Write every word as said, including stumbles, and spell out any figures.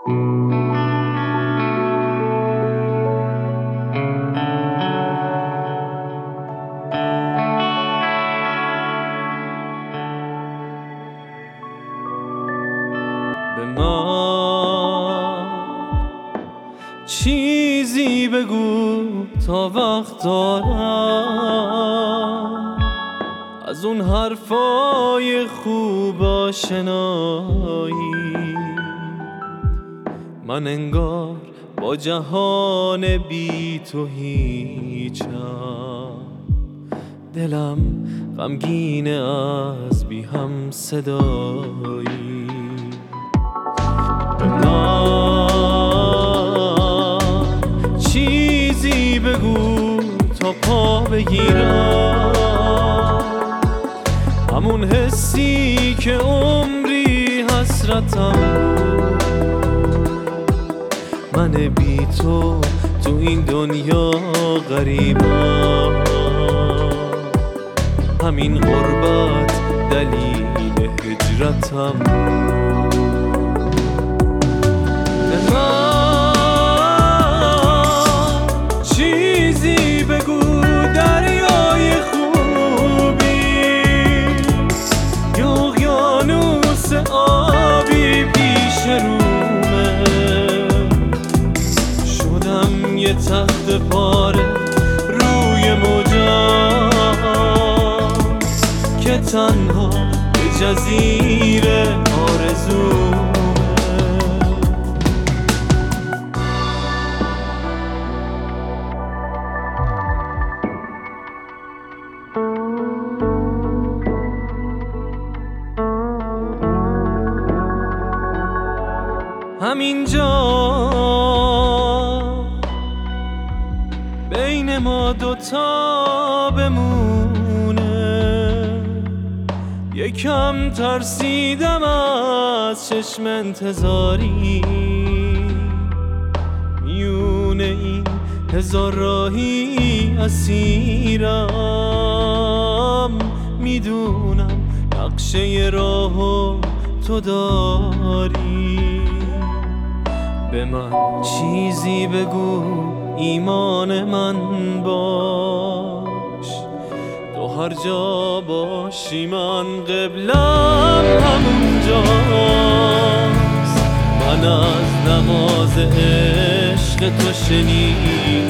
به من چیزی بگو تا وقت دارم، از اون حرفای خوب آشنایی. من انگار با جهان بی تو هیچم، دلم غمگینه از بی هم صدایی. به من چیزی بگو تا پا بگیرم، همون حسی که عمری حسرتم بود. من بی تو تو این دنیا غریبم، همین غربت دلیل هجرتم. به من چیزی بگو دریای خوبی، یا اقیانوس آبی پیش رومه. شدم یه تخت پاره روی موجا که تنها به جزیره آرزومه. همینجا بین ما دوتا بمونه، یکم ترسیدم از چشم انتظاری. میونه این هزار راهی اسیرم، میدونم نقشه راهو تو داری. به من چیزی بگو ایمان من باش، تو هر جا باشی من قبلم همونجاست. من از نماز عشق تو شنیدم